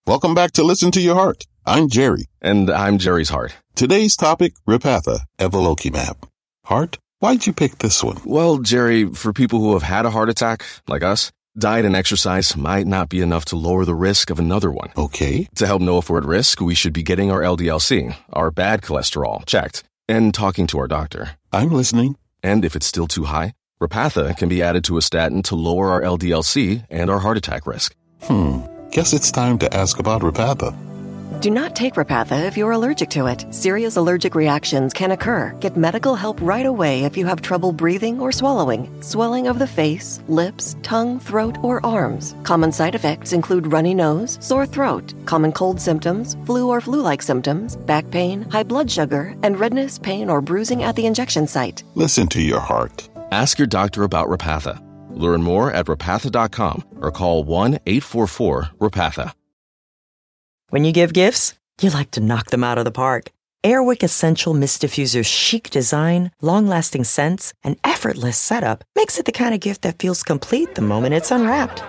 Welcome back to Listen to Your Heart. I'm Jerry. And I'm Jerry's heart. Today's topic, Repatha, Evolocumab. Heart, why'd you pick this one? Well, Jerry, for people who have had a heart attack, like us, diet and exercise might not be enough to lower the risk of another one. Okay. To help know if we're at risk, we should be getting our LDL-C, our bad cholesterol, checked, and talking to our doctor. I'm listening. And if it's still too high, Repatha can be added to a statin to lower our LDL-C and our heart attack risk. Guess it's time to ask about Repatha. Do not take Repatha if you're allergic to it. Serious allergic reactions can occur. Get medical help right away if you have trouble breathing or swallowing, swelling of the face, lips, tongue, throat, or arms. Common side effects include runny nose, sore throat, common cold symptoms, flu or flu-like symptoms, back pain, high blood sugar, and redness, pain, or bruising at the injection site. Listen to your heart. Ask your doctor about Repatha. Learn more at repatha.com or call 1-844-REPATHA. When you give gifts, you like to knock them out of the park. Airwick Essential Mist Diffuser's chic design, long-lasting scents, and effortless setup makes it the kind of gift that feels complete the moment it's unwrapped.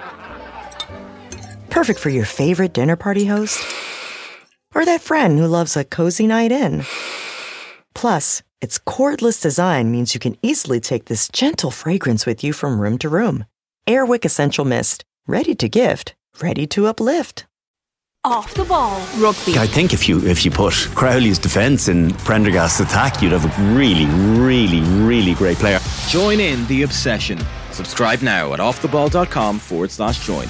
Perfect for your favorite dinner party host or that friend who loves a cozy night in. Plus, its cordless design means you can easily take this gentle fragrance with you from room to room. Airwick Essential Mist. Ready to gift. Ready to uplift. Off the ball. Rugby. I think if you put Crowley's defence in Prendergast's attack, you'd have a really, really, really great player. Join in the obsession. Subscribe now at offtheball.com/join.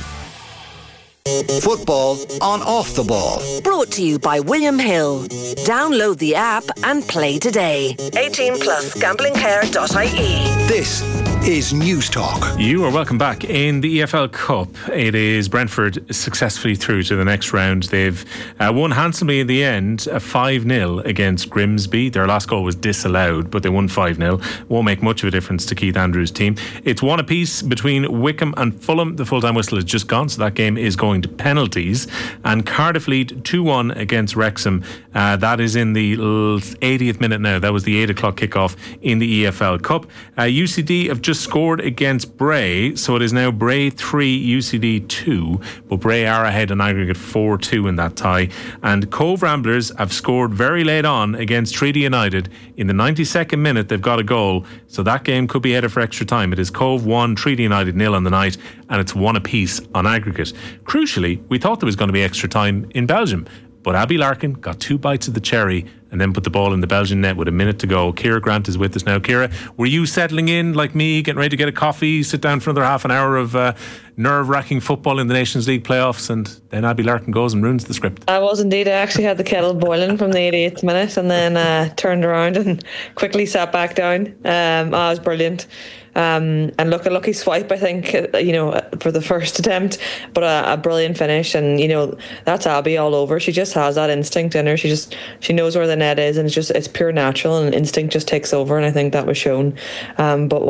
Football on Off the Ball. Brought to you by William Hill. Download the app and play today. 18 plus gamblingcare.ie. This is News Talk. You are welcome back in the EFL Cup. It is Brentford successfully through to the next round. They've won handsomely in the end, 5-0 against Grimsby. Their last goal was disallowed, but they won 5-0. Won't make much of a difference to Keith Andrews' team. It's one apiece between Wickham and Fulham. The full-time whistle has just gone, so that game is going to penalties. And Cardiff lead 2-1 against Wrexham. That is in the 80th minute now. That was the 8 o'clock kickoff in the EFL Cup. UCD have just scored against Bray, so it is now Bray 3, UCD 2, but Bray are ahead on aggregate 4-2 in that tie. And Cove Ramblers have scored very late on against Treaty United. In the 92nd minute, they've got a goal, so that game could be headed for extra time. It is Cove 1, Treaty United 0 on the night, and it's one apiece on aggregate. Crucially, we thought there was going to be extra time in Belgium, but Abby Larkin got 2 bites of the cherry and then put the ball in the Belgian net with a minute to go. Ciara Grant is with us now. Ciara, were you settling in like me, getting ready to get a coffee, sit down for another half an hour of nerve-wracking football in the Nations League playoffs, and then Abby Larkin goes and ruins the script? I was indeed. I actually had the kettle boiling from the 88th minute and then turned around and quickly sat back down. It was brilliant. And look, a lucky swipe, I think, for the first attempt, but a brilliant finish. And that's Abby all over. She just has that instinct in her. She knows where the net is, and it's pure natural, and instinct just takes over. And I think that was shown. But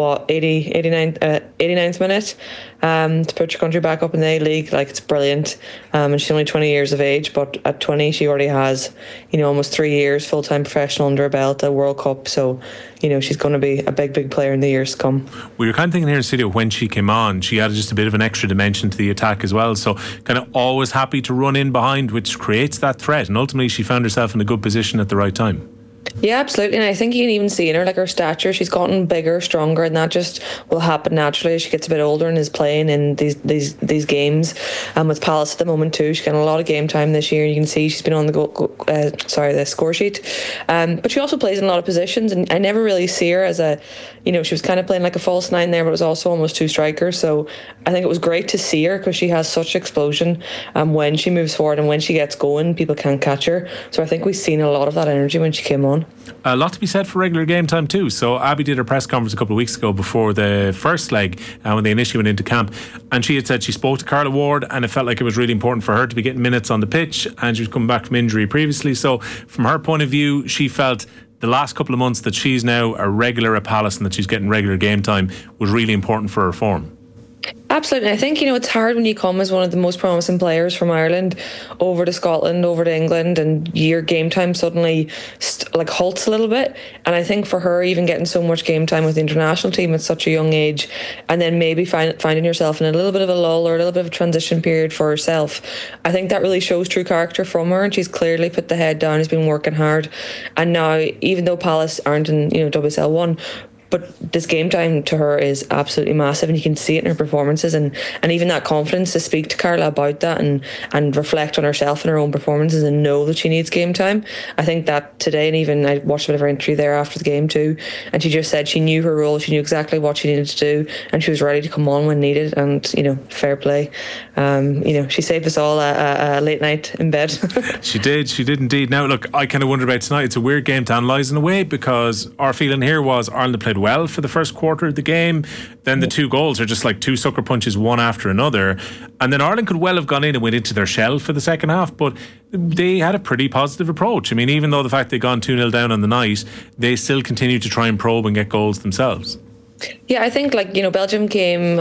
89th minute to put your country back up in the A-League, like, it's brilliant. And she's only 20 years of age, but at 20 she already has almost 3 years full-time professional under her belt, a World Cup. So she's going to be a big player in the years to come. We were kind of thinking here in the studio when she came on, she added just a bit of an extra dimension to the attack as well. So kind of always happy to run in behind, which creates that threat. And ultimately she found herself in a good position at the right time. Yeah, absolutely. And I think you can even see in her, like, her stature, she's gotten bigger, stronger, and that just will happen naturally as she gets a bit older and is playing in these games. With Palace at the moment too, she's getting a lot of game time this year. You can see she's been on the score sheet. But she also plays in a lot of positions, and I never really see her as she was kind of playing like a false nine there, but it was also almost two strikers. So I think it was great to see her because she has such explosion. When she moves forward and when she gets going, people can't catch her. So I think we've seen a lot of that energy when she came on. A lot to be said for regular game time too. So Abby did her press conference a couple of weeks ago before the first leg when they initially went into camp, and she had said she spoke to Carla Ward and it felt like it was really important for her to be getting minutes on the pitch, and she was coming back from injury previously. So from her point of view, she felt the last couple of months that she's now a regular at Palace and that she's getting regular game time was really important for her form. Absolutely. I think, it's hard when you come as one of the most promising players from Ireland over to Scotland, over to England, and your game time suddenly halts a little bit. And I think for her, even getting so much game time with the international team at such a young age, and then maybe finding yourself in a little bit of a lull or a little bit of a transition period for herself, I think that really shows true character from her, and she's clearly put the head down, has been working hard. And now, even though Palace aren't in WSL 1, but this game time to her is absolutely massive, and you can see it in her performances, and even that confidence to speak to Carla about that and reflect on herself and her own performances and know that she needs game time. I think that today, and even I watched a bit of her interview there after the game too, and she just said she knew her role, she knew exactly what she needed to do, and she was ready to come on when needed. And fair play. She saved us all a late night in bed. She did indeed. Now look, I kind of wonder about tonight. It's a weird game to analyse in a way, because our feeling here was Ireland played well for the first quarter of the game. Then the two goals are just like two sucker punches, one after another, and then Ireland could well have gone in and went into their shell for the second half, but they had a pretty positive approach. I mean, even though the fact they'd gone 2-0 down on the night, they still continued to try and probe and get goals themselves. Yeah, I think Belgium came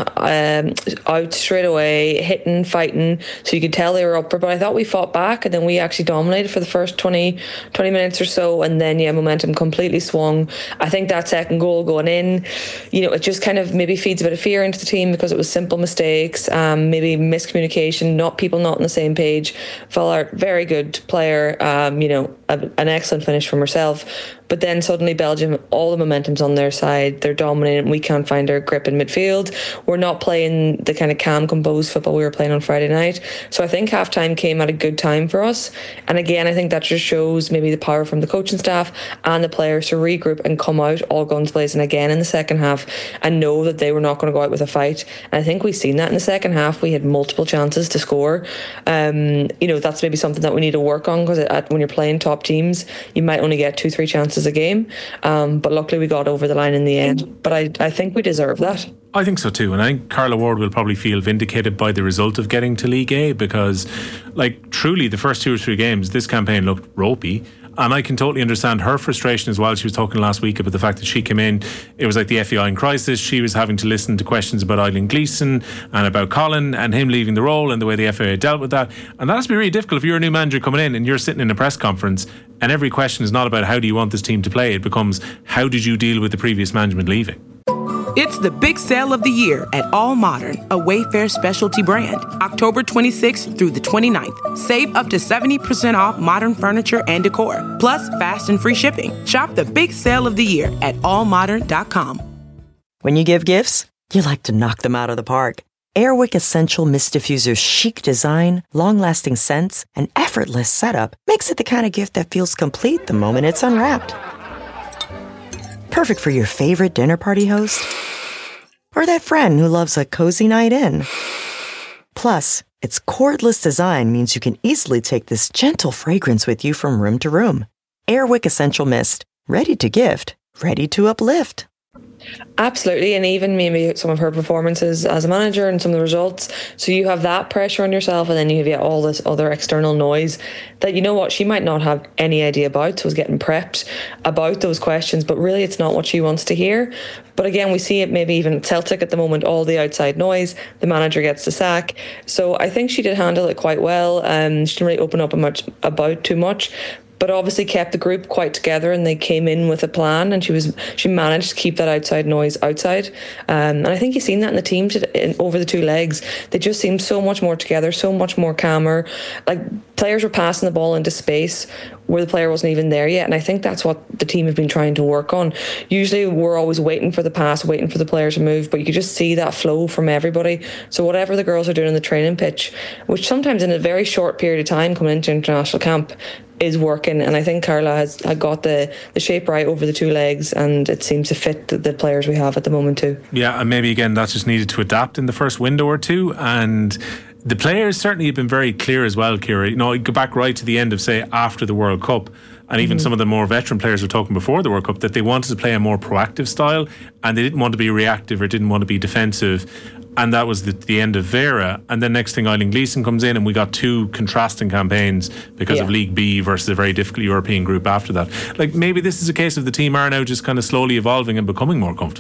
out straight away, hitting, fighting, so you could tell they were up for it. But I thought we fought back, and then we actually dominated for the first 20 minutes or so, and then momentum completely swung. I think that second goal going in, it just kind of maybe feeds a bit of fear into the team, because it was simple mistakes, maybe miscommunication, people not on the same page. Vollard, very good player, an excellent finish from herself. But then suddenly Belgium, all the momentum's on their side. They're dominating. We can't find our grip in midfield. We're not playing the kind of calm, composed football we were playing on Friday night. So I think halftime came at a good time for us. And again, I think that just shows maybe the power from the coaching staff and the players to regroup and come out all guns blazing again in the second half and know that they were not going to go out with a fight. And I think we've seen that in the second half. We had multiple chances to score. That's maybe something that we need to work on, because when you're playing top teams, you might only get 2-3 chances a game, but luckily we got over the line in the end. But I think we deserve that. I think so too, and I think Carla Ward will probably feel vindicated by the result of getting to League A, because truly the first 2 or 3 games this campaign looked ropey. And I can totally understand her frustration as well. She was talking last week about the fact that she came in, it was like the FAI in crisis. She was having to listen to questions about Eileen Gleeson and about Colin and him leaving the role and the way the FAI dealt with that. And that has to be really difficult if you're a new manager coming in and you're sitting in a press conference and every question is not about how do you want this team to play. It becomes, how did you deal with the previous management leaving? It's the big sale of the year at All Modern, a Wayfair specialty brand. October 26th through the 29th. Save up to 70% off modern furniture and decor. Plus, fast and free shipping. Shop the big sale of the year at allmodern.com. When you give gifts, you like to knock them out of the park. Airwick Essential Mist Diffuser's chic design, long-lasting scents, and effortless setup makes it the kind of gift that feels complete the moment it's unwrapped. Perfect for your favorite dinner party host or that friend who loves a cozy night in. Plus, its cordless design means you can easily take this gentle fragrance with you from room to room. Airwick Essential Mist, ready to gift, ready to uplift. Absolutely, and even maybe some of her performances as a manager and some of the results. So you have that pressure on yourself, and then you have all this other external noise that, she might not have any idea about. So is getting prepped about those questions, but really it's not what she wants to hear. But again, we see it maybe even at Celtic at the moment, all the outside noise, the manager gets the sack. So I think she did handle it quite well. She didn't really open up about too much, but obviously kept the group quite together, and they came in with a plan, and she managed to keep that outside noise outside. And I think you've seen that in the team over the 2 legs. They just seemed so much more together, so much more calmer. Players were passing the ball into space where the player wasn't even there yet, and I think that's what the team have been trying to work on. Usually we're always waiting for the pass, waiting for the player to move, but you could just see that flow from everybody. So whatever the girls are doing on the training pitch, which sometimes in a very short period of time coming into international camp, is working, and I think Carla has got the shape right over the 2 legs, and it seems to fit the players we have at the moment too. Yeah, and maybe again that's just needed to adapt in the first window or two, and the players certainly have been very clear as well, Ciara. Go back right to the end of, say, after the World Cup, and even some of the more veteran players were talking before the World Cup that they wanted to play a more proactive style, and they didn't want to be reactive or didn't want to be defensive. And that was the end of Vera. And then next thing, Eileen Gleeson comes in, and we got 2 contrasting campaigns because of League B versus a very difficult European group after that. Maybe this is a case of the team are now just kind of slowly evolving and becoming more comfortable.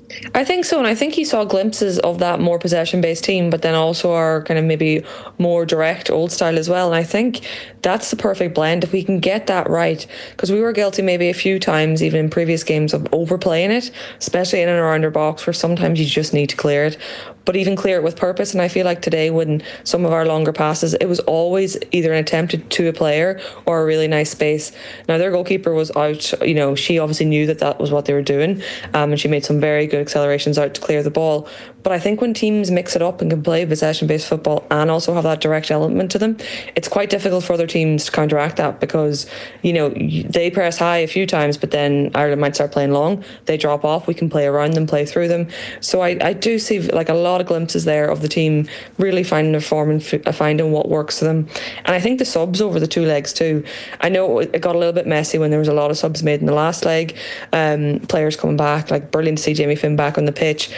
I think so, and I think you saw glimpses of that more possession-based team, but then also our kind of maybe more direct old style as well. And I think that's the perfect blend if we can get that right, because we were guilty maybe a few times, even in previous games, of overplaying it, especially in and around our box, where sometimes you just need to clear it, but even clear it with purpose. And I feel like today, when some of our longer passes, it was always either an attempt to a player or a really nice space. Now, their goalkeeper was out, she obviously knew that was what they were doing, and she made some very good accelerations out to clear the ball. But I think when teams mix it up and can play possession-based football and also have that direct element to them, it's quite difficult for other teams to counteract that, because, they press high a few times, but then Ireland might start playing long. They drop off. We can play around them, play through them. So I do see like a lot of glimpses there of the team really finding their form and finding what works for them. And I think the subs over the two legs too. I know it got a little bit messy when there was a lot of subs made in the last leg. Players coming back, like brilliant to see Jamie Finn back on the pitch.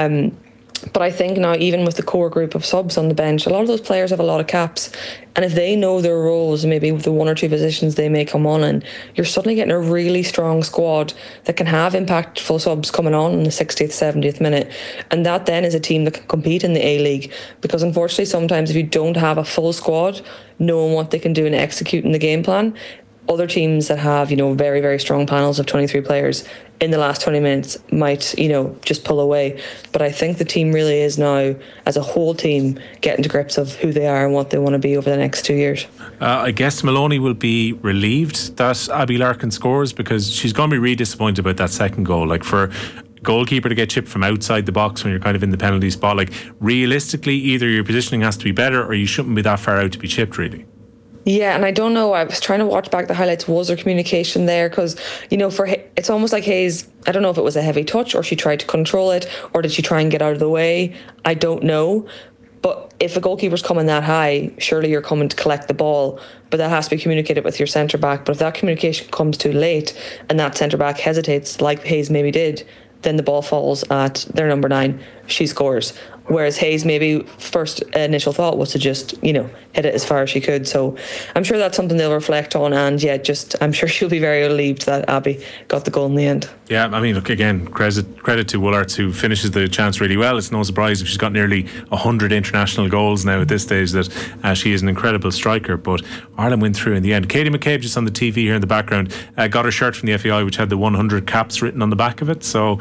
But I think now, even with the core group of subs on the bench, a lot of those players have a lot of caps. And if they know their roles, maybe with the one or two positions they may come on in, you're suddenly getting a really strong squad that can have impactful subs coming on in the 60th, 70th minute. And that then is a team that can compete in the A-League. Because unfortunately, sometimes if you don't have a full squad, knowing what they can do and executing the game plan, other teams that have, very, very strong panels of 23 players in the last 20 minutes might, just pull away. But I think the team really is now, as a whole team, getting to grips of who they are and what they want to be over the next 2 years. I guess Maloney will be relieved that Abby Larkin scores, because she's going to be really disappointed about that second goal. Like, for goalkeeper to get chipped from outside the box when you're kind of in the penalty spot, like, realistically, either your positioning has to be better or you shouldn't be that far out to be chipped, really. Yeah, and I don't know, I was trying to watch back the highlights. Was there communication there? Because, it's almost like Hayes, I don't know if it was a heavy touch or she tried to control it, or did she try and get out of the way? I don't know. But if a goalkeeper's coming that high, surely you're coming to collect the ball, but that has to be communicated with your centre-back. But if that communication comes too late and that centre-back hesitates, like Hayes maybe did, then the ball falls at their number 9. She scores. Whereas Hayes, maybe first initial thought was to just, hit it as far as she could. So I'm sure that's something they'll reflect on. And I'm sure she'll be very relieved that Abby got the goal in the end. Yeah, I mean, look, again, credit to Woollards, who finishes the chance really well. It's no surprise if she's got nearly 100 international goals now at this stage that she is an incredible striker. But Ireland went through in the end. Katie McCabe, just on the TV here in the background, got her shirt from the FAI, which had the 100 caps written on the back of it. So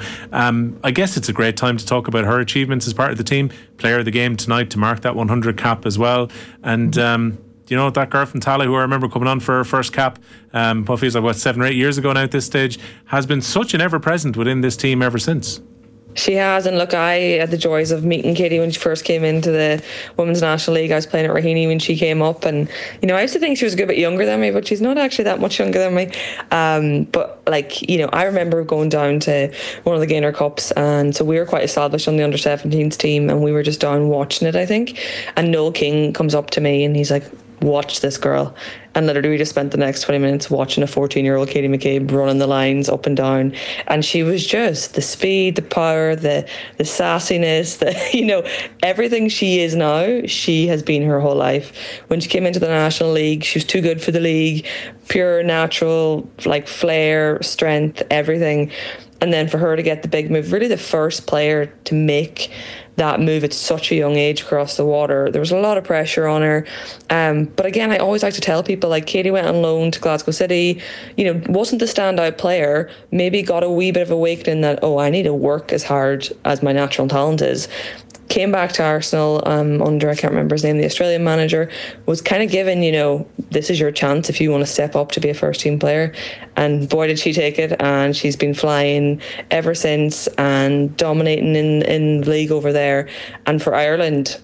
I guess it's a great time to talk about her achievements as part of the team. Player of the game tonight to mark that 100 cap as well. And that girl from Tala, who I remember coming on for her first cap, what feels like 7 or 8 years ago now at this stage, has been such an ever-present within this team ever since. She has, and look, I had the joys of meeting Katie when she first came into the Women's National League. I was playing at Raheny when she came up, and I used to think she was a good bit younger than me, but she's not actually that much younger than me. But I remember going down to one of the Gaynor Cups, and so we were quite established on the under-17s team, and we were just down watching it, I think. And Noel King comes up to me and he's like, "Watch this girl." And literally we just spent the next 20 minutes watching a 14-year-old Katie McCabe running the lines up and down. And she was just the speed, the power, the sassiness, everything she is now, she has been her whole life. When she came into the National League, she was too good for the league, pure, natural, flair, strength, everything. And then for her to get the big move, really the first player to make that move at such a young age across the water, there was a lot of pressure on her. But again, I always like to tell people, Katie went on loan to Glasgow City, wasn't the standout player, maybe got a wee bit of awakening that, I need to work as hard as my natural talent is. Came back to Arsenal under, I can't remember his name, the Australian manager, was kind of given, this is your chance if you want to step up to be a first team player. And boy, did she take it. And she's been flying ever since and dominating in the league over there. And for Ireland,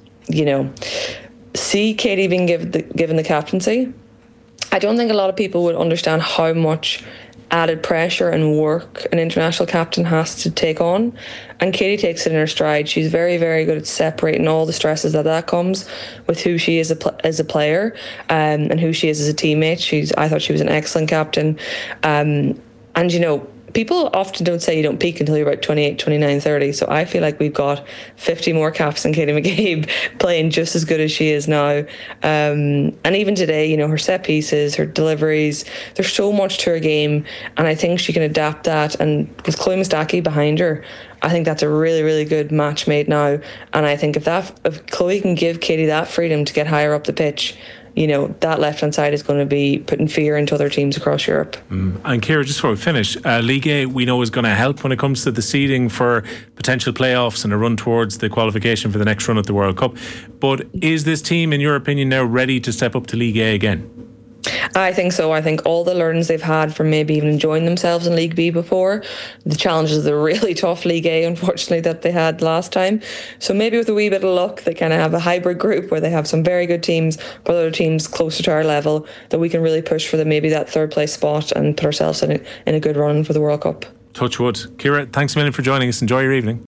see Katie being given the captaincy. I don't think a lot of people would understand how much added pressure and work an international captain has to take on, and Katie takes it in her stride. She's very, very good at separating all the stresses that comes with who she is as a player, and who she is as a teammate. I thought she was an excellent captain, and people often don't say you don't peak until you're about 28, 29, 30. So I feel like we've got 50 more caps than Katie McCabe playing just as good as she is now. And even today, her set pieces, her deliveries, there's so much to her game. And I think she can adapt that. And with Chloe Mustaki behind her, I think that's a really, really good match made now. And I think if Chloe can give Katie that freedom to get higher up the pitch, that left-hand side is going to be putting fear into other teams across Europe. And Ciara, just before we finish, Ligue A we know is going to help when it comes to the seeding for potential playoffs and a run towards the qualification for the next run at the World Cup. But is this team, in your opinion, now ready to step up to Ligue A again? I think so. I think all the learnings they've had from maybe even enjoying themselves in League B before, the challenges of the really tough League A, unfortunately, that they had last time. So maybe with a wee bit of luck, they kind of have a hybrid group where they have some very good teams, but other teams closer to our level that we can really push for maybe that third place spot and put ourselves in a good run for the World Cup. Touch wood. Ciara, thanks a million for joining us. Enjoy your evening.